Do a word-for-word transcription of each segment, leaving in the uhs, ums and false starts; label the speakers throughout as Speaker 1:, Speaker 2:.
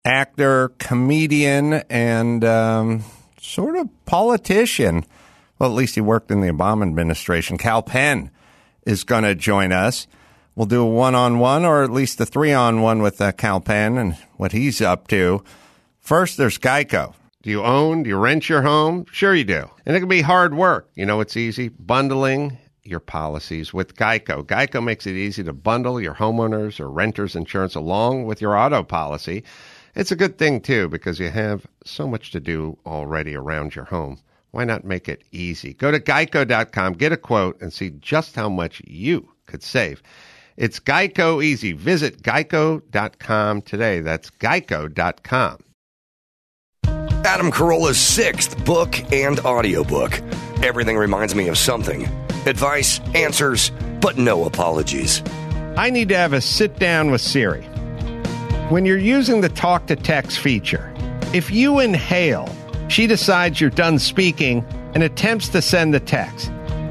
Speaker 1: actor, comedian, and um, sort of politician. Well, at least he worked in the Obama administration. Kal Penn is going to join us. We'll do a one-on-one, or at least a three-on-one with uh, Kal Penn and what he's up to. First, there's Geico. Do you own? Do you rent your home? Sure you do. And it can be hard work. You know it's easy? Bundling your policies with Geico. Geico makes it easy to bundle your homeowners or renters insurance along with your auto policy. It's a good thing, too, because you have so much to do already around your home. Why not make it easy? Go to geico dot com, get a quote, and see just how much you could save. It's Geico Easy. Visit geico dot com today. That's geico dot com.
Speaker 2: Adam Carolla's sixth book and audiobook. Everything reminds me of something. Advice, answers, but no apologies.
Speaker 1: I need to have a sit down with Siri. When you're using the talk to text feature, if you inhale, she decides you're done speaking and attempts to send the text.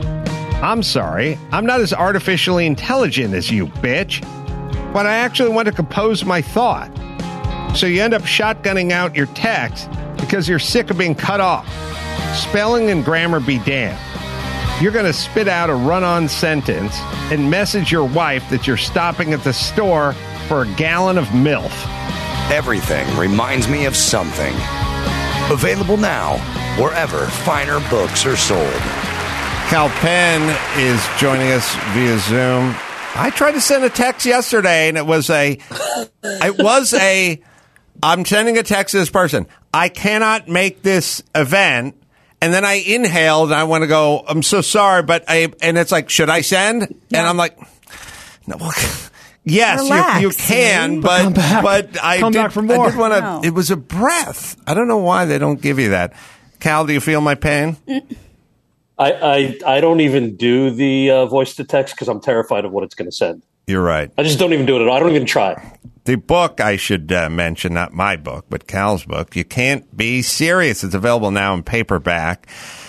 Speaker 1: I'm sorry, I'm not as artificially intelligent as you, bitch. But I actually want to compose my thought. So you end up shotgunning out your text because you're sick of being cut off. Spelling and grammar be damned. You're going to spit out a run-on sentence and message your wife that you're stopping at the store for a gallon of MILF.
Speaker 2: Everything reminds me of something. Available now, wherever finer books are sold.
Speaker 1: Kal Penn is joining us via Zoom. I tried to send a text yesterday, and it was a, it was a, I'm sending a text to this person. I cannot make this event. And then I inhaled, and I want to go, I'm so sorry, but I, and it's like, should I send? Yeah. And I'm like, no, yes, you, you can, but, but I
Speaker 3: Come
Speaker 1: did,
Speaker 3: back for more.
Speaker 1: I did want to,
Speaker 4: No.
Speaker 1: it was a breath. I don't know why they don't give you that. Cal, do you feel my pain?
Speaker 5: I, I, I don't even do the uh, voice to text because I'm terrified of what it's going to send.
Speaker 1: You're right.
Speaker 5: I just don't even do it at all. I don't even try.
Speaker 1: The book, I should uh, mention, not my book, but Cal's book, You Can't Be Serious. It's available now in paperback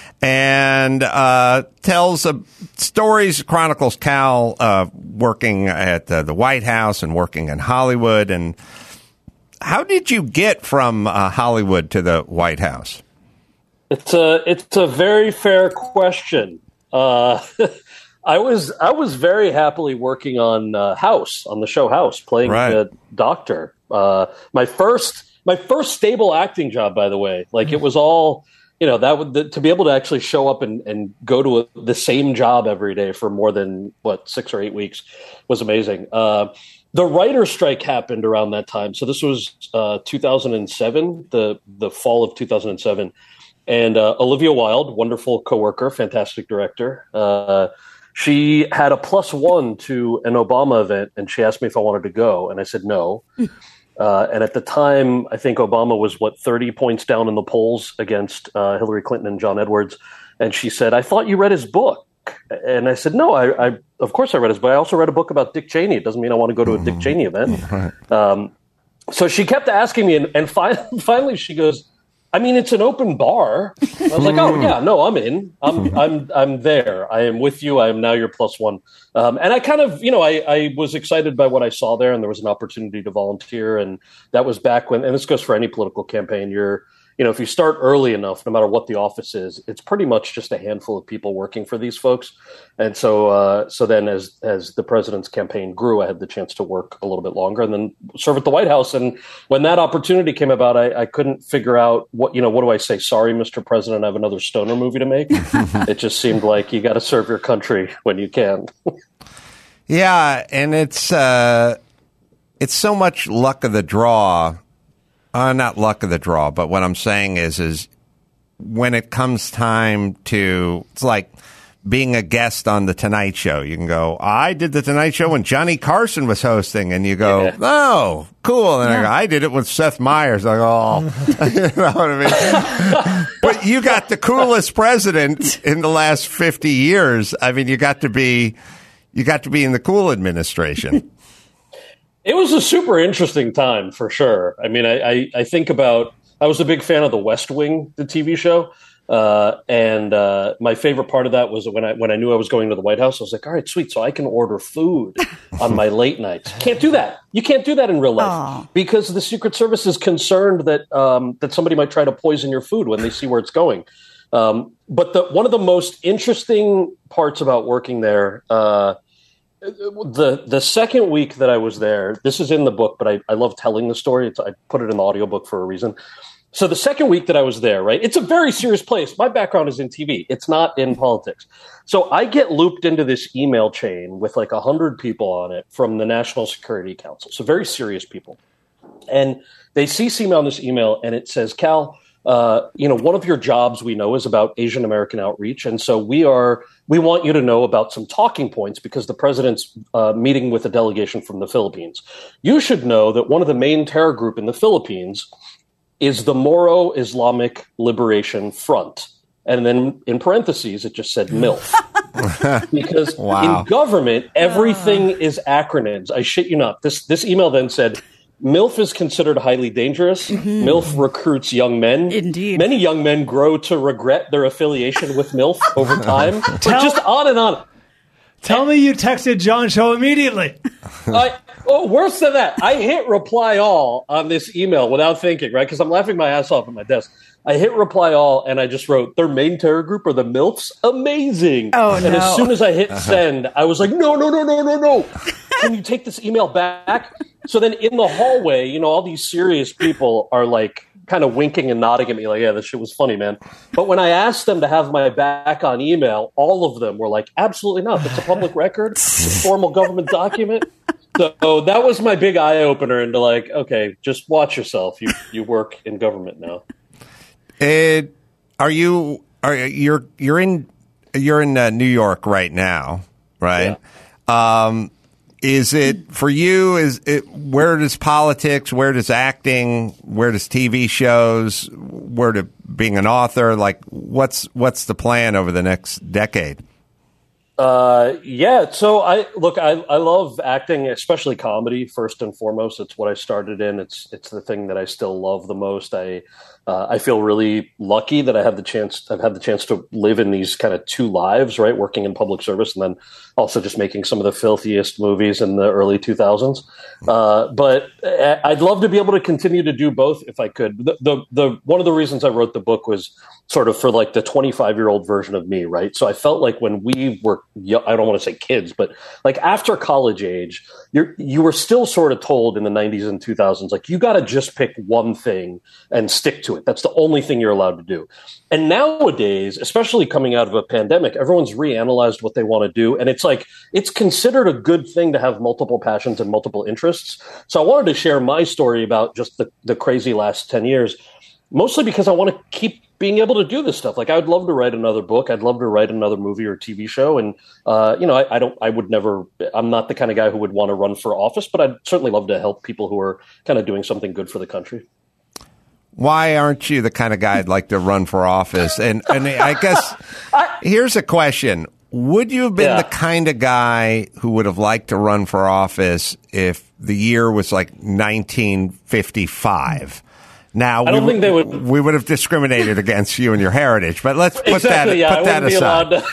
Speaker 1: and uh, tells uh, stories, chronicles Cal uh, working at uh, the White House and working in Hollywood. And how did you get from uh, Hollywood to the White House?
Speaker 5: It's a it's a very fair question. Uh, I was I was very happily working on uh, House, on the show House, playing
Speaker 1: right.
Speaker 5: the doctor. Uh, my first my first stable acting job, by the way. Like it was all, you know, that would the, to be able to actually show up and, and go to a, the same job every day for more than what six or eight weeks was amazing. Uh, the writer's strike happened around that time, so this was uh, two thousand seven, the the fall of two thousand seven, and uh, Olivia Wilde, wonderful coworker, fantastic director. Uh, She had a plus one to an Obama event, and she asked me if I wanted to go, and I said no. uh, and at the time, I think Obama was, what, thirty points down in the polls against uh, Hillary Clinton and John Edwards. And she said, I thought you read his book. And I said, no, I, I of course I read his book. I also read a book about Dick Cheney. It doesn't mean I want to go to a Dick Cheney event. Um, so she kept asking me, and, and fi- finally she goes, I mean, it's an open bar. I was like, oh yeah, no, I'm in. I'm, I'm, I'm there. I am with you. I am now your plus one. Um, and I kind of, you know, I, I was excited by what I saw there, and there was an opportunity to volunteer, and that was back when. And this goes for any political campaign. You're, you know, if you start early enough, no matter what the office is, it's pretty much just a handful of people working for these folks. And so, uh, so then as as the president's campaign grew, I had the chance to work a little bit longer and then serve at the White House. And when that opportunity came about, I, I couldn't figure out what, you know, what do I say? Sorry, Mister President, I have another stoner movie to make. It just seemed like you got to serve your country when you can.
Speaker 1: Yeah, and it's uh, it's so much luck of the draw. Uh, not luck of the draw, but what I'm saying is, is when it comes time to, it's like being a guest on the Tonight Show. You can go, I did the Tonight Show when Johnny Carson was hosting, and you go, yeah. oh, cool. And yeah. I go, I did it with Seth Meyers. I go, oh, you know what I mean? But you got the coolest president in the last fifty years. I mean, you got to be, you got to be in the cool administration.
Speaker 5: It was a super interesting time for sure. I mean, I, I, I think about I was a big fan of The West Wing, the T V show. Uh, and uh, my favorite part of that was when I when I knew I was going to the White House, I was like, all right, sweet. So I can order food on my late nights. Can't do that. You can't do that in real life Aww. Because the Secret Service is concerned that um, that somebody might try to poison your food when they see where it's going. Um, but the, one of the most interesting parts about working there, uh, the the second week that I was there, this is in the book, but I, I love telling the story. It's, I put it in the audiobook for a reason. So the second week that I was there, right, it's a very serious place. My background is in T V. It's not in politics. So I get looped into this email chain with like one hundred people on it from the National Security Council. So very serious people. And they C C me on this email, and it says, Cal, uh, you know, one of your jobs we know is about Asian American outreach. And so we are we want you to know about some talking points because the president's uh, meeting with a delegation from the Philippines. You should know that one of the main terror group in the Philippines is the Moro Islamic Liberation Front. And then in parentheses, it just said MILF. Because wow. in government, everything uh. is acronyms. I shit you not. This this email then said, MILF is considered highly dangerous. Mm-hmm. MILF recruits young men.
Speaker 3: Indeed.
Speaker 5: Many young men grow to regret their affiliation with MILF over time. Tell, just on and on.
Speaker 4: Tell and, me you texted John Cho immediately.
Speaker 5: I, oh, worse than that, I hit reply all on this email without thinking, right? Because I'm laughing my ass off at my desk. I hit reply all, and I just wrote, their main terror group are the MILFs? Amazing.
Speaker 3: Oh,
Speaker 5: and
Speaker 3: no.
Speaker 5: as soon as I hit send, I was like, no, no, no, no, no, no. Can you take this email back? So then in the hallway, you know, all these serious people are like kind of winking and nodding at me like, yeah, this shit was funny, man. But when I asked them to have my back on email, all of them were like, absolutely not. It's a public record. It's a formal government document. So that was my big eye opener into like, okay, just watch yourself. You you work in government now.
Speaker 1: It, are you are you're you're in you're in uh, New York right now, right? Yeah. Um, is it for you? Is it where does politics? Where does acting? Where does T V shows? Where to being an author? Like, what's what's the plan over the next decade?
Speaker 5: Uh, yeah. So I look. I I love acting, especially comedy. First and foremost, it's what I started in. It's it's the thing that I still love the most. I. Uh, I feel really lucky that I have the chance. I've had the chance to live in these kind of two lives, right? Working in public service and then also just making some of the filthiest movies in the early two thousands. Uh, but I'd love to be able to continue to do both if I could. The, the the one of the reasons I wrote the book was sort of for like the twenty-five year old version of me, right? So I felt like when we were, I don't want to say kids, but like after college age, you you were still sort of told in the nineties and two thousands, like you got to just pick one thing and stick to it. That's the only thing you're allowed to do. And nowadays, especially coming out of a pandemic, everyone's reanalyzed what they want to do. And it's like, it's considered a good thing to have multiple passions and multiple interests. So I wanted to share my story about just the, the crazy last ten years, mostly because I want to keep being able to do this stuff. Like I'd love to write another book. I'd love to write another movie or T V show. And, uh, you know, I, I don't, I would never, I'm not the kind of guy who would want to run for office, but I'd certainly love to help people who are kind of doing something good for the country.
Speaker 1: Why aren't you the kind of guy I'd like to run for office? And and I guess here's a question. Would you have been yeah. the kind of guy who would have liked to run for office if the year was like nineteen fifty-five? Now,
Speaker 5: I don't
Speaker 1: we,
Speaker 5: think they would.
Speaker 1: We would have discriminated against you and your heritage, but let's put
Speaker 5: exactly,
Speaker 1: that,
Speaker 5: yeah,
Speaker 1: put that aside.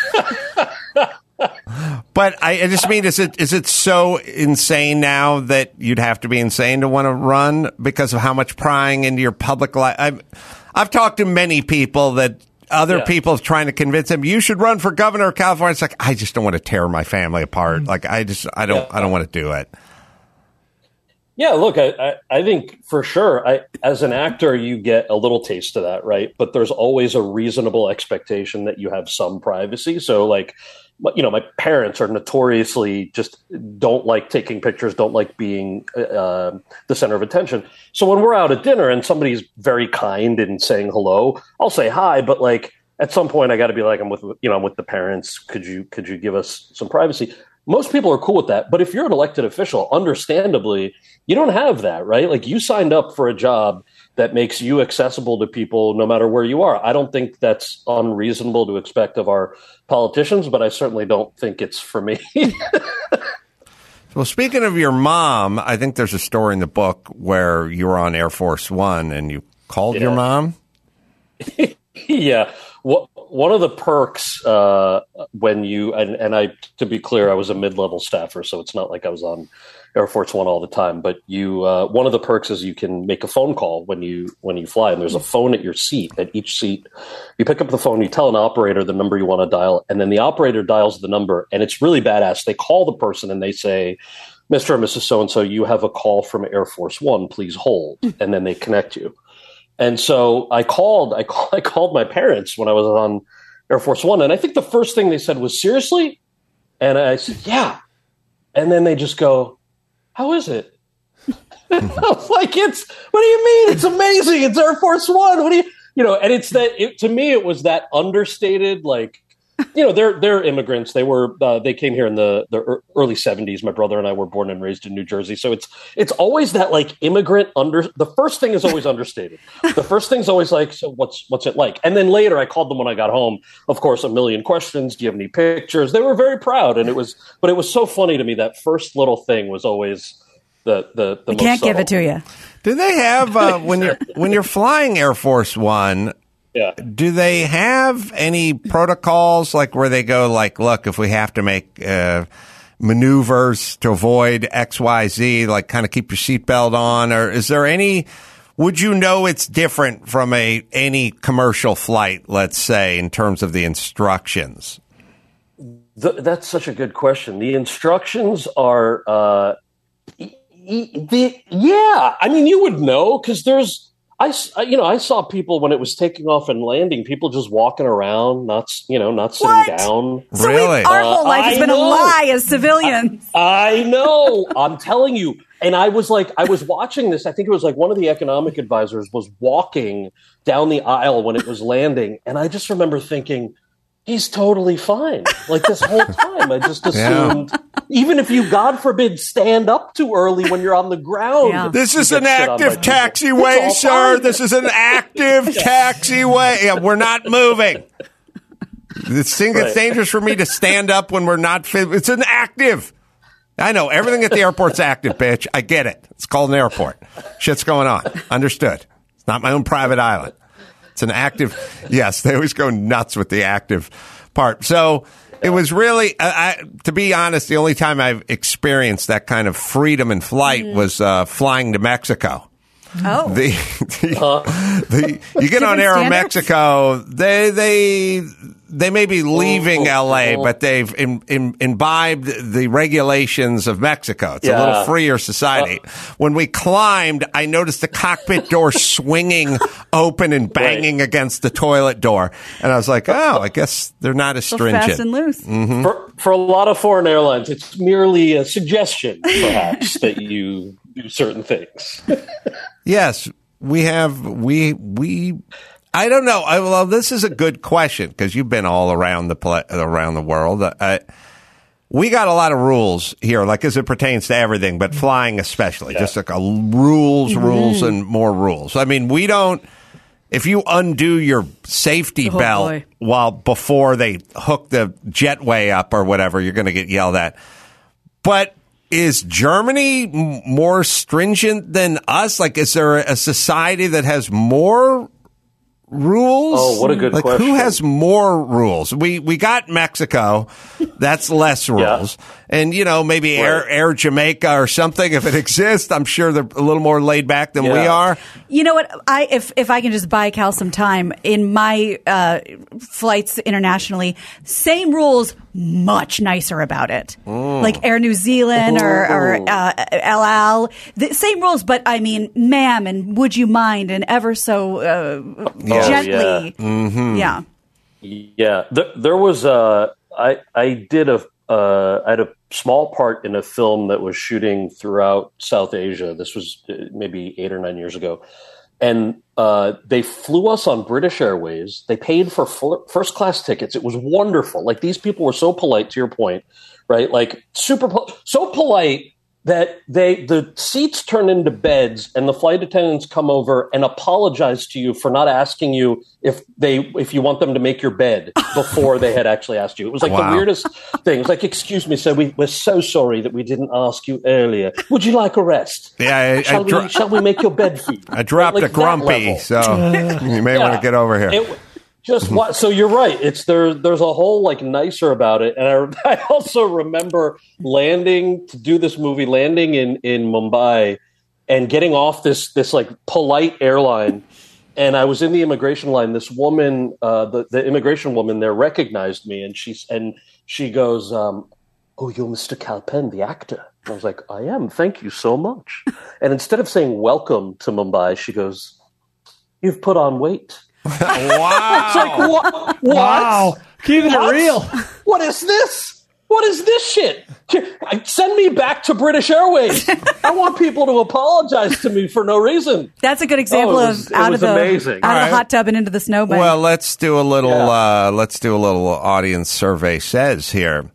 Speaker 5: To...
Speaker 1: But I, I just mean, is it is it so insane now that you'd have to be insane to want to run because of how much prying into your public life? I've, I've talked to many people that other yeah. people trying to convince them you should run for governor of California. It's like, I just don't want to tear my family apart. Like, I just, I don't, yeah. I don't want to do it.
Speaker 5: Yeah, look, I, I, I think for sure, I, as an actor, you get a little taste of that, right? But there's always a reasonable expectation that you have some privacy. So, like, you know, my parents are notoriously just don't like taking pictures, don't like being uh, the center of attention. So when we're out at dinner and somebody's very kind and saying hello, I'll say hi, but like at some point I got to be like, I'm with, you know, I'm with the parents. Could you, could you give us some privacy? Most people are cool with that. But if you're an elected official, understandably, you don't have that, right? Like you signed up for a job that makes you accessible to people no matter where you are. I don't think that's unreasonable to expect of our politicians, but I certainly don't think it's for me.
Speaker 1: Well, speaking of your mom, I think there's a story in the book where you were on Air Force One and you called
Speaker 5: Yeah.
Speaker 1: your mom?
Speaker 5: Yeah. What, one of the perks uh, when you, and, and I, to be clear, I was a mid-level staffer, so it's not like I was on Air Force One all the time, but you, uh, one of the perks is you can make a phone call when you, when you fly, and there's a phone at your seat. At each seat, you pick up the phone, you tell an operator the number you want to dial, and then the operator dials the number, and it's really badass. They call the person and they say, Mister and Missus So-and-so, you have a call from Air Force One, please hold, and then they connect you. And so I called, I, call, I called my parents when I was on Air Force One. And I think the first thing they said was, seriously? And I said, yeah. And then they just go, how is it? I was like, it's, what do you mean? It's amazing. It's Air Force One. What do you, you know, and it's that, it, to me, it was that understated, like, you know, they're they're immigrants. They were uh, they came here in the, the early seventies. My brother and I were born and raised in New Jersey, so it's it's always that like immigrant under. The first thing is always understated. The first thing's always like, so what's what's it like? And then later, I called them when I got home. Of course, a million questions. Do you have any pictures? They were very proud, and it was. But it was so funny to me that first little thing was always the the. the
Speaker 3: We
Speaker 5: most
Speaker 3: can't give
Speaker 5: subtle.
Speaker 3: it to you.
Speaker 1: Do they have uh, when you're when you're flying Air Force One?
Speaker 5: Yeah.
Speaker 1: Do they have any protocols like where they go like, look, if we have to make uh, maneuvers to avoid X, Y, Z, like kind of keep your seatbelt on, or is there any? Would you know it's different from a any commercial flight, let's say, in terms of the instructions?
Speaker 5: The, that's such a good question. The instructions are, uh, e- e- the, yeah. I mean, you would know because there's. I, you know, I saw people when it was taking off and landing, people just walking around, not, you know, not sitting
Speaker 3: What?
Speaker 5: down.
Speaker 3: So
Speaker 1: Really?
Speaker 3: we, our whole
Speaker 5: Uh,
Speaker 3: life has
Speaker 5: I
Speaker 3: been
Speaker 5: know.
Speaker 3: a lie as civilians.
Speaker 5: I know. I'm telling you. And I was like, I was watching this. I think it was like one of the economic advisors was walking down the aisle when it was landing. And I just remember thinking, he's totally fine. Like this whole time, I just assumed, yeah. Even if you, God forbid, stand up too early when you're on the ground.
Speaker 3: Yeah.
Speaker 1: This is
Speaker 5: you
Speaker 1: an
Speaker 5: get shit on by
Speaker 1: active
Speaker 5: people.
Speaker 1: taxiway,
Speaker 5: It's
Speaker 1: sir.
Speaker 5: all fine.
Speaker 1: This is an active taxiway. Yeah, we're not moving. This thing gets
Speaker 5: Right.
Speaker 1: dangerous for me to stand up when we're not. Fit. It's an active. I know everything at the airport's active, bitch. I get it. It's called an airport. Shit's going on. Understood. It's not my own private island. It's an active. Yes, they always go nuts with the active part. So it was really, I, I, to be honest, the only time I've experienced that kind of freedom in flight
Speaker 3: Mm.
Speaker 1: was uh, flying to Mexico.
Speaker 3: Oh.
Speaker 1: The, the,
Speaker 5: Uh,
Speaker 1: the you get on
Speaker 3: Different
Speaker 1: Aero
Speaker 3: standards?
Speaker 1: Mexico, they they they may be leaving
Speaker 5: oh,
Speaker 1: L A,
Speaker 5: oh.
Speaker 1: but they've im, im, imbibed the regulations of Mexico. It's a
Speaker 5: Yeah.
Speaker 1: little freer society.
Speaker 5: Uh,
Speaker 1: when we climbed, I noticed the cockpit door swinging open and banging
Speaker 5: Right.
Speaker 1: against the toilet door, and I was like, oh, I guess they're not as
Speaker 3: So
Speaker 1: stringent.
Speaker 3: fast and loose.
Speaker 1: Mm-hmm.
Speaker 5: For, for a lot of foreign airlines, it's merely a suggestion, perhaps, that you do certain things.
Speaker 1: Yes, we have. We we. I don't know. I, well, this is a good question because you've been all around the pla around the world. Uh, we got a lot of rules here, like as it pertains to everything, but flying especially.
Speaker 5: Yeah.
Speaker 1: Just like a rules, rules, and more rules. I mean, we don't. If you undo your safety
Speaker 3: Oh,
Speaker 1: belt
Speaker 3: boy.
Speaker 1: while before they hook the jetway up or whatever, you're going to get yelled at. But is Germany m- more stringent than us? Like, is there a society that has more rules?
Speaker 5: Oh, what a good
Speaker 1: like,
Speaker 5: question.
Speaker 1: Who has more rules? We we got Mexico. That's less rules. And, you know, maybe Air,
Speaker 5: Right.
Speaker 1: Air Jamaica or something, if it exists. I'm sure they're a little more laid back than we
Speaker 5: Yeah.
Speaker 1: are.
Speaker 3: You know what? I if if I can just buy Cal some time in my uh, flights internationally, same rules, much nicer about it. Like Air New Zealand or, or uh, El Al, the same rules, but I mean, ma'am, and would you mind, and ever so uh,
Speaker 1: Yeah.
Speaker 3: gently,
Speaker 5: yeah.
Speaker 1: Mm-hmm.
Speaker 3: yeah.
Speaker 5: Yeah, there, there was a. I I did a. Uh, I had a small part in a film that was shooting throughout South Asia. This was uh, maybe eight or nine years ago, and uh, they flew us on British Airways. They paid for full, first class tickets. It was wonderful. Like these people were so polite. To your point, right? Like super po- so polite that they the seats turn into beds and the flight attendants come over and apologize to you for not asking you if they if you want them to make your bed before they had actually asked you. It was like
Speaker 1: Wow.
Speaker 5: the weirdest thing. It was like, excuse me, sir, we, we're so sorry that we didn't ask you earlier. Would you like a rest?
Speaker 1: Yeah, I,
Speaker 5: Shall,
Speaker 1: I,
Speaker 5: we,
Speaker 1: dro-
Speaker 5: shall we make your bed for you?
Speaker 1: I dropped
Speaker 5: Like
Speaker 1: a
Speaker 5: that
Speaker 1: grumpy,
Speaker 5: level.
Speaker 1: so you may want to get over here.
Speaker 5: It, just what? So you're right. It's there. There's a whole like nicer about it, and I, I also remember landing to do this movie, landing in in Mumbai, and getting off this this like polite airline, and I was in the immigration line. This woman, uh, the the immigration woman there, recognized me, and she's and she goes, um, "Oh, you're Mister Kalpen, the actor." And I was like, "I am. Thank you so much." And instead of saying "Welcome to Mumbai," she goes, "You've put on weight."
Speaker 1: Wow.
Speaker 5: It's like, what? what?
Speaker 4: Wow. Keeping
Speaker 5: What?
Speaker 4: it real.
Speaker 5: What is this? What is this shit? Send me back to British Airways. I want people to apologize to me for no reason.
Speaker 3: That's a good example
Speaker 5: Oh, it was-
Speaker 3: of
Speaker 5: it
Speaker 3: out
Speaker 5: was
Speaker 3: of the
Speaker 5: amazing.
Speaker 3: out of
Speaker 1: All
Speaker 3: the
Speaker 1: right.
Speaker 3: hot tub and into the snowbank.
Speaker 1: Well, let's do a little.
Speaker 5: Yeah.
Speaker 1: Uh, let's do a little audience survey. Says here,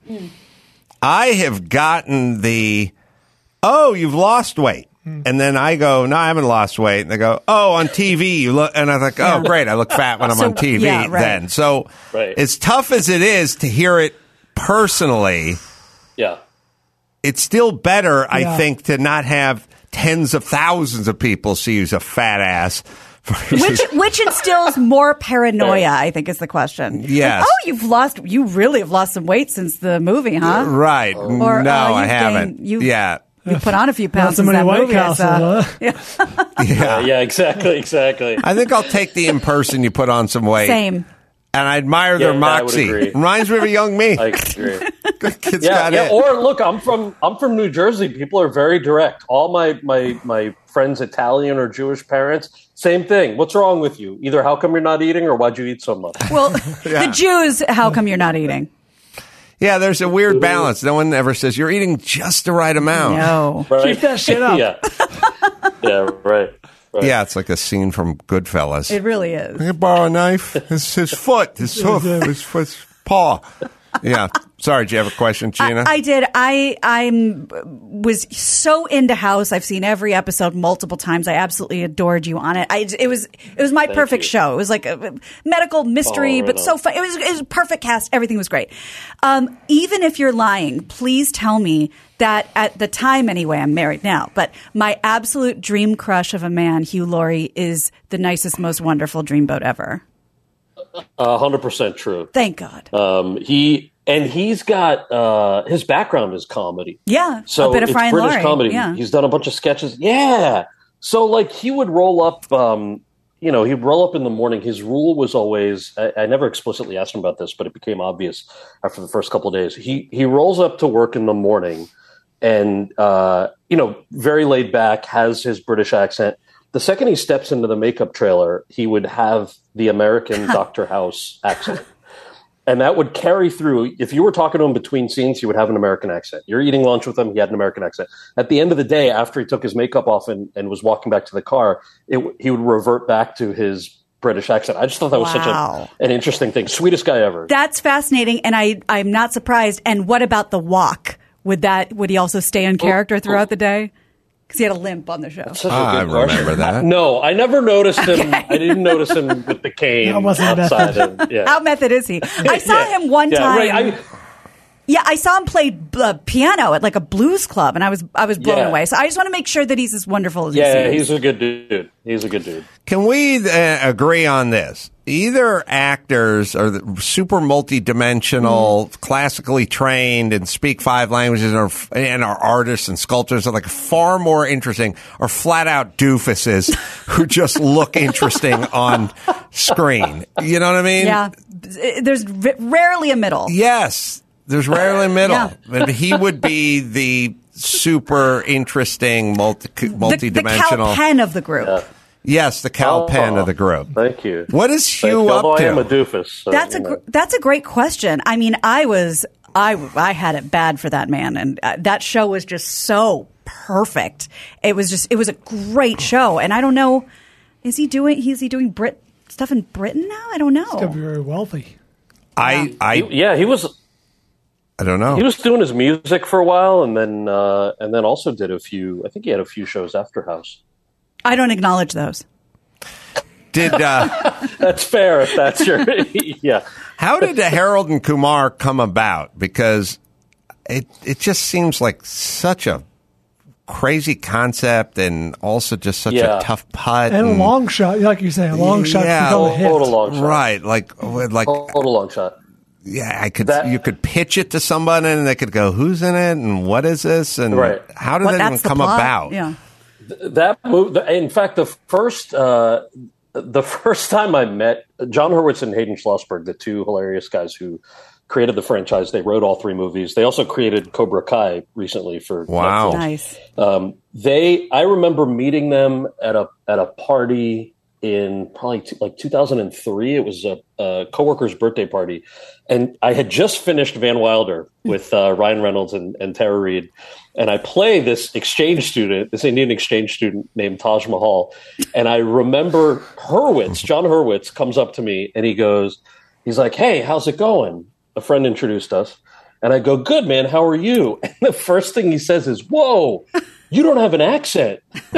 Speaker 1: I have gotten the. Oh, you've lost weight. And then I go, no, I haven't lost weight. And they go, oh, on T V you look, and I think, oh, great, I look fat when I'm
Speaker 3: So,
Speaker 1: on T V.
Speaker 3: yeah, right.
Speaker 1: Then, so
Speaker 5: Right.
Speaker 1: as tough as it is to hear it personally,
Speaker 5: Yeah.
Speaker 1: it's still better, I
Speaker 4: Yeah.
Speaker 1: think, to not have tens of thousands of people see you as a fat ass.
Speaker 3: which which instills more paranoia, I think, is the question.
Speaker 1: Yes.
Speaker 3: Like, oh, you've lost. You really have lost some weight since the movie, huh?
Speaker 1: Right?
Speaker 3: Or,
Speaker 1: no,
Speaker 3: uh,
Speaker 1: I
Speaker 3: you've
Speaker 1: haven't.
Speaker 3: gained- you-
Speaker 1: yeah.
Speaker 3: You put on a few pounds
Speaker 4: so
Speaker 3: since
Speaker 4: many
Speaker 3: that
Speaker 4: White
Speaker 3: movie. I
Speaker 4: Castles,
Speaker 3: saw.
Speaker 4: huh?
Speaker 3: Yeah.
Speaker 1: Yeah.
Speaker 5: Yeah, exactly, exactly.
Speaker 1: I think I'll take the in person. You put on some weight.
Speaker 3: Same.
Speaker 1: And I admire
Speaker 5: Yeah,
Speaker 1: their
Speaker 5: I would
Speaker 1: moxie.
Speaker 5: agree.
Speaker 1: Reminds me of a young me.
Speaker 5: I agree.
Speaker 1: Kid's
Speaker 5: Yeah,
Speaker 1: got
Speaker 5: yeah.
Speaker 1: it.
Speaker 5: Or look, I'm from I'm from New Jersey. People are very direct. All my my my friends, Italian or Jewish parents, same thing. What's wrong with you? Either how come you're not eating, or why'd you eat so much?
Speaker 3: Well,
Speaker 1: Yeah.
Speaker 3: the Jews. How come you're not eating?
Speaker 1: Yeah, there's a weird balance. No one ever says you're eating just the right amount.
Speaker 3: No.
Speaker 5: Right?
Speaker 4: Keep that shit up.
Speaker 5: yeah, yeah, right. right.
Speaker 1: Yeah, it's like a scene from Goodfellas.
Speaker 3: It really is.
Speaker 1: Can I borrow a knife? His, his foot, his hoof, his, his paw. Yeah. Sorry, do you have a question, Gina?
Speaker 3: I, I did. I I'm was so into House. I've seen every episode multiple times. I absolutely adored you on it. I, it was it was my perfect
Speaker 5: you.
Speaker 3: show. It was like a medical mystery,
Speaker 5: Oh,
Speaker 3: but
Speaker 5: right
Speaker 3: so
Speaker 5: on.
Speaker 3: fun. It was it was a perfect cast. Everything was great. Um, even if you're lying, please tell me that at the time anyway. I'm married now, but my absolute dream crush of a man, Hugh Laurie, is the nicest, most wonderful dreamboat ever.
Speaker 5: A hundred percent true.
Speaker 3: Thank God.
Speaker 5: Um, he and he's got uh, his background is comedy.
Speaker 3: Yeah,
Speaker 5: So
Speaker 3: a bit of
Speaker 5: it's
Speaker 3: Fry and
Speaker 5: British
Speaker 3: Laurie.
Speaker 5: comedy.
Speaker 3: Yeah.
Speaker 5: He's done a bunch of sketches. Yeah. So like he would roll up, um, you know, he'd roll up in the morning. His rule was always, I, I never explicitly asked him about this, but it became obvious after the first couple of days. He, he rolls up to work in the morning and, uh, you know, very laid back, has his British accent. The second he steps into the makeup trailer, he would have the American Doctor House accent. And that would carry through. If you were talking to him between scenes, he would have an American accent. You're eating lunch with him, he had an American accent. At the end of the day, after he took his makeup off and, and was walking back to the car, it, he would revert back to his British accent. I just thought that was
Speaker 3: Wow.
Speaker 5: such a, an interesting thing. Sweetest guy ever.
Speaker 3: That's fascinating, and I I'm not surprised. And what about the walk? Would that would he also stay in character throughout the day? Because he had a limp on the show.
Speaker 5: Such a
Speaker 1: Ah, I
Speaker 5: good question.
Speaker 1: remember that.
Speaker 5: No, I never noticed him. I didn't notice him with the cane
Speaker 4: That wasn't
Speaker 5: outside. And, yeah.
Speaker 3: How method is he? I saw
Speaker 5: Yeah.
Speaker 3: him one
Speaker 5: Yeah,
Speaker 3: time.
Speaker 5: right. I-
Speaker 3: yeah, I saw him play uh, piano at like a blues club, and I was I was blown
Speaker 5: Yeah.
Speaker 3: away. So I just want to make sure that he's as wonderful as
Speaker 5: Yeah,
Speaker 3: he
Speaker 5: he's
Speaker 3: seems.
Speaker 5: a good dude. He's a good dude.
Speaker 1: Can we uh, agree on this? Either actors are the super multi-dimensional,
Speaker 3: Mm-hmm.
Speaker 1: classically trained, and speak five languages, and are, and are artists and sculptors, are like far more interesting, or flat out doofuses who just look interesting on screen. You know what I mean?
Speaker 3: Yeah, there's v- rarely a middle.
Speaker 1: Yes, there's rarely a middle.
Speaker 3: Yeah.
Speaker 1: But he would be the super interesting, multi
Speaker 3: The, the
Speaker 1: multi-dimensional.
Speaker 3: Cal Penn of the group.
Speaker 1: Yes, the Cal
Speaker 5: Oh,
Speaker 1: Penn of the group.
Speaker 5: Thank you.
Speaker 1: What is
Speaker 5: Thank
Speaker 1: Hugh
Speaker 5: you.
Speaker 1: up
Speaker 5: Although
Speaker 1: to?
Speaker 5: I am a doofus. So,
Speaker 3: That's a
Speaker 5: you
Speaker 3: gr-
Speaker 5: know.
Speaker 3: that's a great question. I mean, I was I I had it bad for that man, and uh, that show was just so perfect. It was just it was a great show, and I don't know, is he doing? Is he doing Brit stuff in Britain now? I don't know.
Speaker 4: He's gonna be very wealthy.
Speaker 1: I, I,
Speaker 5: He- yeah, he was.
Speaker 1: I don't know.
Speaker 5: He was doing his music for a while, and then uh, and then also did a few. I think he had a few shows after House.
Speaker 3: I don't acknowledge those.
Speaker 1: Did uh,
Speaker 5: That's fair if that's your yeah.
Speaker 1: how did Harold and Kumar come about? Because it it just seems like such a crazy concept, and also just such
Speaker 5: Yeah.
Speaker 1: a tough putt
Speaker 4: And a long shot, like you say, a long shot
Speaker 1: Yeah.
Speaker 4: to become a hit.
Speaker 5: Total long shot.
Speaker 1: right? Like like
Speaker 5: Total long shot.
Speaker 1: yeah, I could
Speaker 5: That-
Speaker 1: you could pitch it to somebody, and they could go, "Who's in it? And what is this? And
Speaker 5: Right.
Speaker 1: how did
Speaker 3: What,
Speaker 1: that even
Speaker 3: that's the
Speaker 1: come
Speaker 3: plot?
Speaker 1: about?"
Speaker 3: Yeah.
Speaker 5: That move. In fact, the first uh, the first time I met John Hurwitz and Hayden Schlossberg, the two hilarious guys who created the franchise, they wrote all three movies. They also created Cobra Kai recently for
Speaker 1: Wow.
Speaker 5: Netflix.
Speaker 3: Nice.
Speaker 5: Um, they, I remember meeting them at a at a party in probably t- like two thousand three. It was a, a coworker's birthday party, and I had just finished Van Wilder with uh, Ryan Reynolds and, and Tara Reid, and I play this exchange student, this Indian exchange student named Taj Mahal, and I remember Hurwitz, John Hurwitz, comes up to me and he goes, he's like, "Hey, how's it going?" A friend introduced us. And I go, "Good, man. How are you?" And the first thing he says is, "Whoa, you don't have an accent."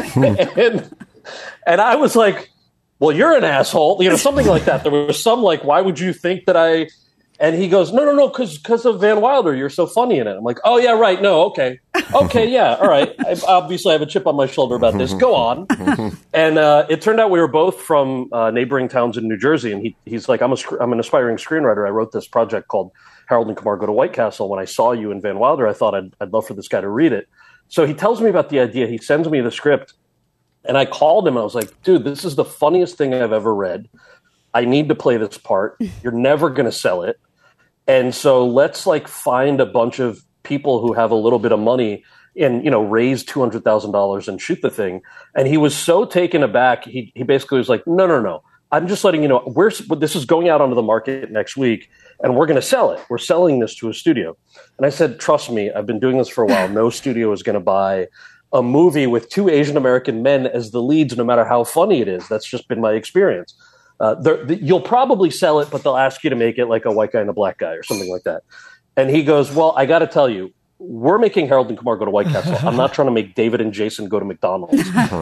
Speaker 5: and, and I was like, "Well, you're an asshole." You know, something like that. There was some like, "Why would you think that I..." And he goes, "No, no, no, because because of Van Wilder. You're so funny in it." I'm like, "Oh, yeah, right. No, okay. Okay, yeah, all right. I, obviously, I have a chip on my shoulder about this. Go on." And uh, it turned out we were both from uh, neighboring towns in New Jersey. And he, he's like, I'm, a, sc- I'm an aspiring screenwriter. I wrote this project called Harold and Kumar Go to White Castle. When I saw you in Van Wilder, I thought I'd, I'd love for this guy to read it. So he tells me about the idea. He sends me the script. And I called him. I was like, "Dude, this is the funniest thing I've ever read. I need to play this part. You're never going to sell it. And so let's like find a bunch of people who have a little bit of money and, you know, raise two hundred thousand dollars and shoot the thing." And he was so taken aback. He, he basically was like, no, no, no. I'm just letting you know, we're, this is going out onto the market next week and we're going to sell it. We're selling this to a studio. And I said, "Trust me, I've been doing this for a while. No studio is going to buy a movie with two Asian American men as the leads, no matter how funny it is. That's just been my experience. Uh, the, you'll probably sell it, but they'll ask you to make it like a white guy and a black guy or something like that." And he goes, "Well, I got to tell you, we're making Harold and Kumar Go to White Castle. I'm not trying to make David and Jason go to McDonald's."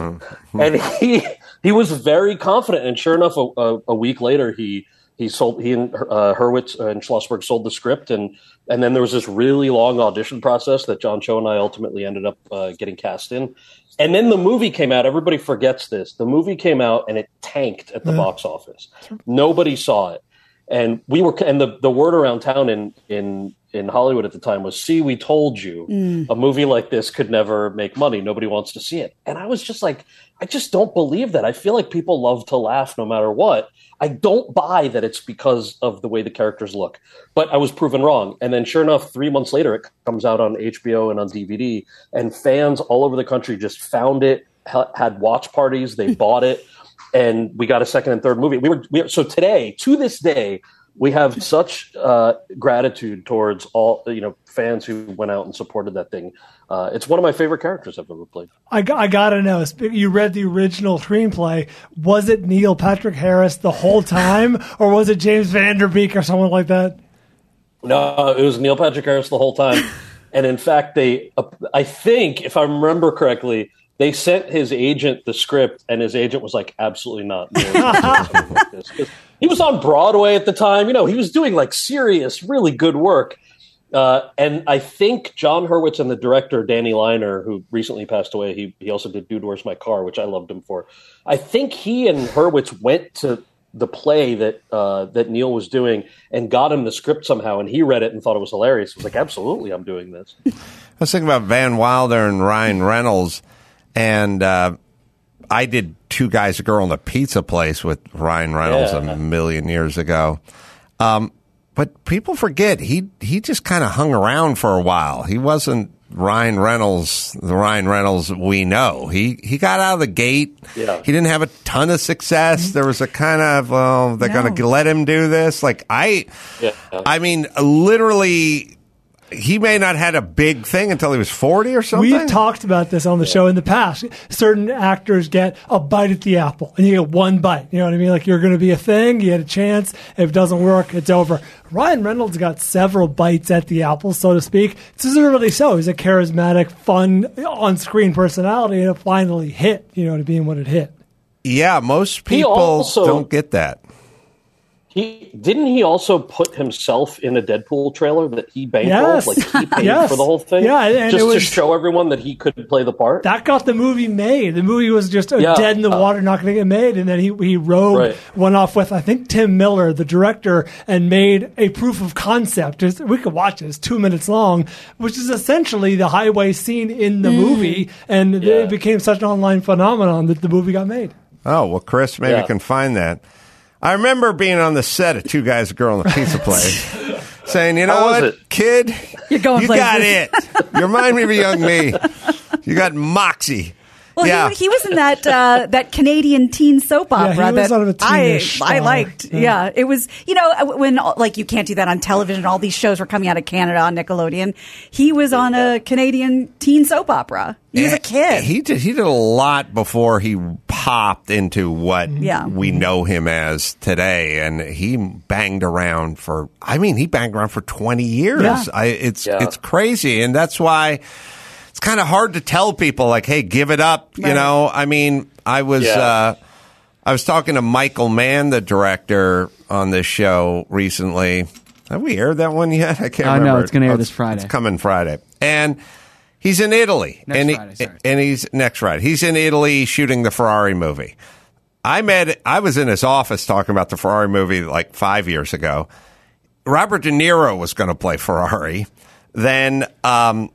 Speaker 5: And he he was very confident. And sure enough, a, a, a week later, he he sold he and uh, Hurwitz and Schlossberg sold the script, and and then there was this really long audition process that John Cho and I ultimately ended up uh, getting cast in. And then the movie came out. Everybody forgets this. The movie came out and it tanked at the
Speaker 4: Yeah.
Speaker 5: box office. Nobody saw it. And we were, and the, the word around town in, in, in Hollywood at the time was, "See, we told you a movie like this could never make money. Nobody wants to see it." And I was just like, I just don't believe that. I feel like people love to laugh no matter what. I don't buy that it's because of the way the characters look, but I was proven wrong. And then sure enough, three months later, it comes out on H B O and on D V D, and fans all over the country just found it, ha- had watch parties, they bought it, and we got a second and third movie. We were, we, so today, to this day, we have such uh, gratitude towards all, you know, fans who went out and supported that thing. Uh, it's one of my favorite characters I've ever played.
Speaker 4: I, got- I gotta know. sp- You read the original screenplay. Was it Neil Patrick Harris the whole time, or was it James Van Der Beek or someone like that?
Speaker 5: No, it was Neil Patrick Harris the whole time. And in fact, they, uh, I think, if I remember correctly, they sent his agent the script, and his agent was like, "Absolutely not." Like this. 'Cause he was on Broadway at the time. You know, he was doing like serious, really good work. Uh, and I think John Hurwitz and the director, Danny Liner, who recently passed away, he, he also did Dude, Where's My Car, which I loved him for. I think he and Hurwitz went to the play that uh, that Neil was doing and got him the script somehow, and he read it and thought it was hilarious. He was like, "Absolutely, I'm doing this."
Speaker 1: I was thinking about Van Wilder and Ryan Reynolds, and uh, I did Two Guys, a Girl, in a Pizza Place with Ryan Reynolds
Speaker 5: Yeah.
Speaker 1: a million years ago. Um, but people forget he he just kind of hung around for a while. He wasn't Ryan Reynolds, the Ryan Reynolds we know. He he got out of the gate.
Speaker 5: Yeah.
Speaker 1: He didn't have a ton of success. There was a kind of, well, they're
Speaker 3: No.
Speaker 1: going to let him do this. Like I,
Speaker 5: Yeah.
Speaker 1: I mean, literally. he may not had a big thing until he was forty or something.
Speaker 4: We've talked about this on the show in the past. Certain actors get a bite at the apple, and you get one bite. You know what I mean? Like, you're going to be a thing. You had a chance. If it doesn't work, it's over. Ryan Reynolds got several bites at the apple, so to speak. This isn't really so. He's a charismatic, fun, on-screen personality, and it finally hit, you know what I mean, when it hit.
Speaker 1: Yeah, most people
Speaker 5: also,
Speaker 1: don't get that.
Speaker 5: He didn't he also put himself in a Deadpool trailer that he bankrolled,
Speaker 4: Yes.
Speaker 5: like he paid
Speaker 4: Yes.
Speaker 5: for the whole thing,
Speaker 4: Yeah, and
Speaker 5: just
Speaker 4: it was,
Speaker 5: to show everyone that he could play the part.
Speaker 4: That got the movie made. The movie was just uh,
Speaker 5: Yeah.
Speaker 4: dead in the water, not going to get made. And then he he rode
Speaker 5: Right.
Speaker 4: went off with, I think, Tim Miller, the director, and made a proof of concept. It's, we could watch it. It's two minutes long, which is essentially the highway scene in the movie. And
Speaker 5: Yeah.
Speaker 4: it became such an online phenomenon that the movie got made.
Speaker 1: Oh, well, Chris, maybe
Speaker 5: Yeah.
Speaker 1: you can find that. I remember being on the set of Two Guys, a Girl, and a Pizza Place, saying, you know
Speaker 5: How was
Speaker 1: what,
Speaker 5: it?
Speaker 1: kid?
Speaker 3: You're going
Speaker 1: You
Speaker 3: places.
Speaker 1: got it. You remind me of a young me. You got moxie.
Speaker 3: Well,
Speaker 1: yeah.
Speaker 3: he, he was in that uh, that Canadian teen soap
Speaker 4: Yeah, he
Speaker 3: opera
Speaker 4: was
Speaker 3: that
Speaker 4: sort of a
Speaker 3: I
Speaker 4: teenish
Speaker 3: I
Speaker 4: star.
Speaker 3: liked.
Speaker 4: Yeah.
Speaker 3: Yeah. it was, you know, when like you can't do that on television. All these shows were coming out of Canada on Nickelodeon. He was on a Canadian teen soap opera. He was a kid.
Speaker 1: He did, he did a lot before he popped into what
Speaker 3: Yeah.
Speaker 1: we know him as today. And he banged around for, I mean, he banged around for twenty years.
Speaker 3: Yeah.
Speaker 1: I, it's,
Speaker 5: Yeah.
Speaker 1: it's crazy. And that's why it's kind of hard to tell people, like, hey, give it up. You
Speaker 3: Right.
Speaker 1: know, I mean, I was,
Speaker 5: Yeah.
Speaker 1: uh, I was talking to Michael Mann, the director, on this show recently. Have we aired that one yet? I can't
Speaker 6: Uh, no,
Speaker 1: remember.
Speaker 6: it's gonna air
Speaker 1: Oh,
Speaker 6: this Friday.
Speaker 1: It's coming Friday. And he's in Italy.
Speaker 6: Next
Speaker 1: and he,
Speaker 6: Friday, sorry.
Speaker 1: And he's next Friday. He's in Italy shooting the Ferrari movie. I met, I was in his office talking about the Ferrari movie like five years ago. Robert De Niro was going to play Ferrari. Then, um,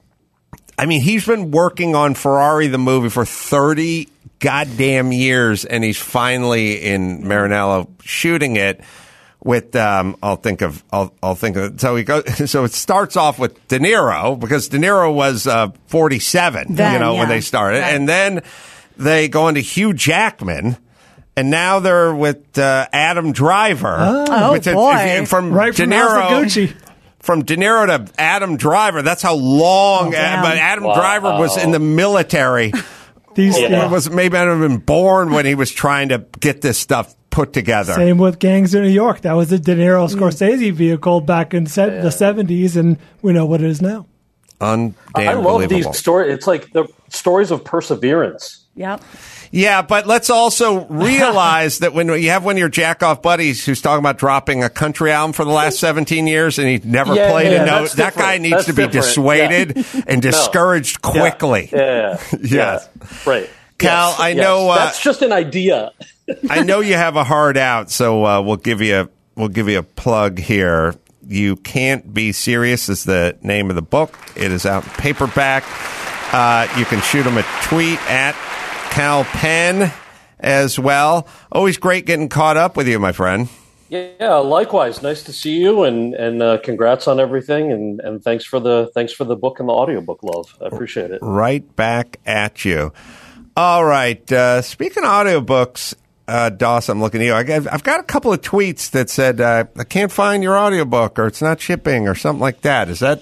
Speaker 1: I mean, he's been working on Ferrari the movie for thirty goddamn years, and he's finally in Maranello shooting it with. Um, I'll think of. I'll, I'll think of. So he goes. So it starts off with De Niro because De Niro was uh, forty-seven.
Speaker 3: Then,
Speaker 1: you know when
Speaker 3: yeah.
Speaker 1: they started,
Speaker 3: Right.
Speaker 1: and then they go into Hugh Jackman. And now they're with uh, Adam Driver.
Speaker 3: Oh,
Speaker 1: Which is-
Speaker 3: boy.
Speaker 1: if you- from
Speaker 4: Right
Speaker 1: De
Speaker 4: from
Speaker 1: Niro,
Speaker 4: House of Gucci.
Speaker 1: from De Niro to Adam Driver. That's how long.
Speaker 3: Oh, damn.
Speaker 1: but Adam
Speaker 5: Wow.
Speaker 1: Driver was in the military.
Speaker 4: These,
Speaker 5: Yeah.
Speaker 4: yeah.
Speaker 1: Was maybe not even born when he was trying to get this stuff put together.
Speaker 4: Same with Gangs of New York. That was the De Niro Scorsese vehicle back in se- the seventies, and we know what it is now.
Speaker 1: Undamn
Speaker 5: I love these
Speaker 1: believable.
Speaker 5: stories. It's like the stories of perseverance.
Speaker 3: Yep.
Speaker 1: Yeah, but let's also realize that when you have one of your jack-off buddies who's talking about dropping a country album for the last seventeen years and he never
Speaker 5: Yeah,
Speaker 1: played
Speaker 5: yeah,
Speaker 1: a note,
Speaker 5: that's
Speaker 1: that guy
Speaker 5: different.
Speaker 1: needs
Speaker 5: That's
Speaker 1: to be
Speaker 5: different.
Speaker 1: dissuaded and discouraged
Speaker 5: Yeah.
Speaker 1: quickly.
Speaker 5: Yeah, yeah,
Speaker 1: Yes.
Speaker 5: yeah. Right.
Speaker 1: Cal,
Speaker 5: Yes,
Speaker 1: I
Speaker 5: yes.
Speaker 1: know, uh,
Speaker 5: that's just an idea.
Speaker 1: I know you have a hard out, so uh, we'll give you a we'll give you a plug here. You Can't Be Serious is the name of the book. It is out in paperback. Uh, you can shoot him a tweet at Cal Penn as well. Always great getting caught up with you, my friend.
Speaker 5: Yeah, likewise. Nice to see you, and and uh, congrats on everything, and, and thanks for the thanks for the book and the audiobook, love. I appreciate it.
Speaker 1: Right back at you. All right. Uh, speaking of audiobooks, uh, Doss, I'm looking at you. I got, I've got a couple of tweets that said, uh, I can't find your audiobook or it's not shipping or something like that. Is that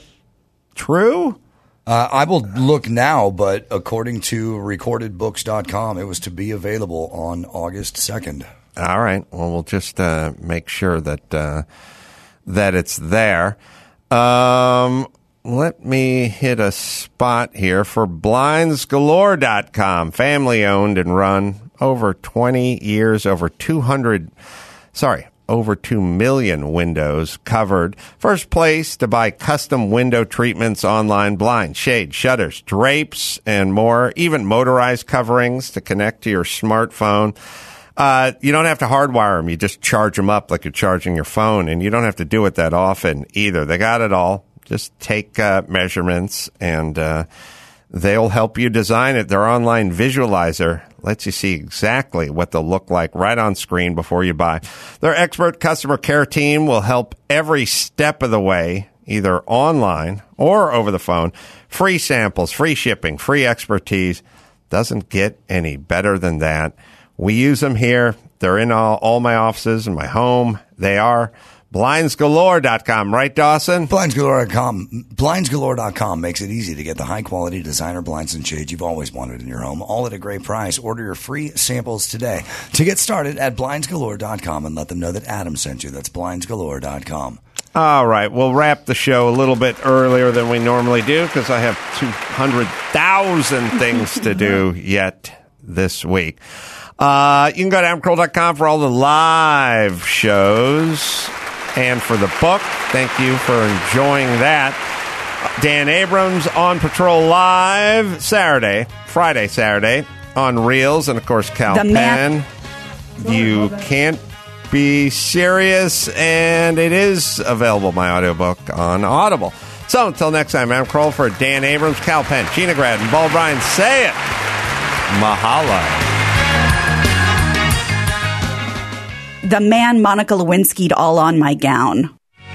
Speaker 1: true?
Speaker 7: Uh, I will look now, but according to recorded books dot com, it was to be available on August second.
Speaker 1: All right. Well, we'll just uh, make sure that uh, that it's there. Um, let me hit a spot here for blinds galore dot com, family owned and run, over twenty years, over two hundred, sorry, over two million windows covered. First place to buy custom window treatments, online blinds, shades, shutters, drapes, and more, even motorized coverings to connect to your smartphone. Uh, you don't have to hardwire them. You just charge them up like you're charging your phone, and you don't have to do it that often either. They got it all. Just take uh, measurements, and uh, they'll help you design it. Their online visualizer lets you see exactly what they'll look like right on screen before you buy. Their expert customer care team will help every step of the way, either online or over the phone. Free samples, free shipping, free expertise. Doesn't get any better than that. We use them here. They're in all, all my offices and my home. They are blinds galore dot com, right, Dawson?
Speaker 7: blinds galore dot com. blinds galore dot com makes it easy to get the high-quality designer blinds and shades you've always wanted in your home, all at a great price. Order your free samples today. To get started at blinds galore dot com and let them know that Adam sent you. That's blinds galore dot com.
Speaker 1: All right, we'll wrap the show a little bit earlier than we normally do because I have two hundred thousand things to do yet this week. Uh, you can go to adam carolla dot com for all the live shows and for the book. Thank you for enjoying that. Dan Abrams on Patrol Live Saturday, Friday, Saturday on Reels, and of course Cal
Speaker 3: The
Speaker 1: Penn.
Speaker 3: man-
Speaker 1: You can't be serious, and it is available, my audiobook, on Audible. So until next time, I'm Kroll for Dan Abrams, Cal Penn, Gina Grad, and Paul Bryan. Say it. Mahalo.
Speaker 3: The man Monica Lewinsky'd all on my gown.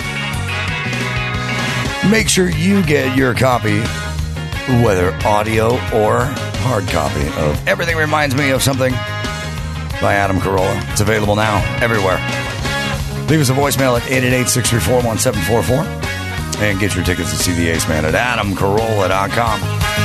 Speaker 7: Make sure you get your copy, whether audio or hard copy, of Everything Reminds Me of Something by Adam Carolla. It's available now everywhere. Leave us a voicemail at eight eight eight, six three four, one seven four four and get your tickets to see the Ace Man at adam carolla dot com.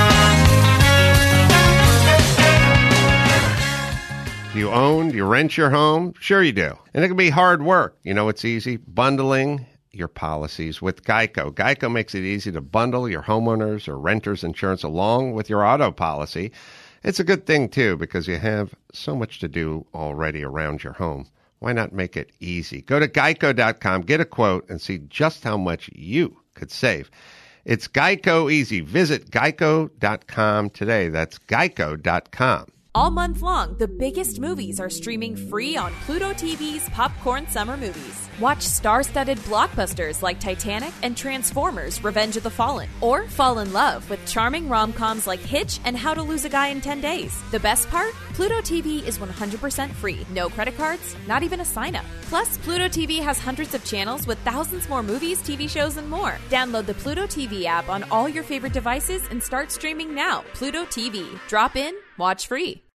Speaker 1: Do you own? Do you rent your home? Sure you do. And it can be hard work. You know it's easy? Bundling your policies with Geico. Geico makes it easy to bundle your homeowners or renters insurance along with your auto policy. It's a good thing, too, because you have so much to do already around your home. Why not make it easy? Go to geico dot com, get a quote, and see just how much you could save. It's Geico Easy. Visit geico dot com today. That's geico dot com.
Speaker 6: All month long, the biggest movies are streaming free on Pluto T V's Popcorn Summer Movies. Watch star-studded blockbusters like Titanic and Transformers: Revenge of the Fallen. Or fall in love with charming rom-coms like Hitch and How to Lose a Guy in ten days. The best part? Pluto T V is one hundred percent free. No credit cards, not even a sign-up. Plus, Pluto T V has hundreds of channels with thousands more movies, T V shows, and more. Download the Pluto T V app on all your favorite devices and start streaming now. Pluto T V. Drop in, watch free.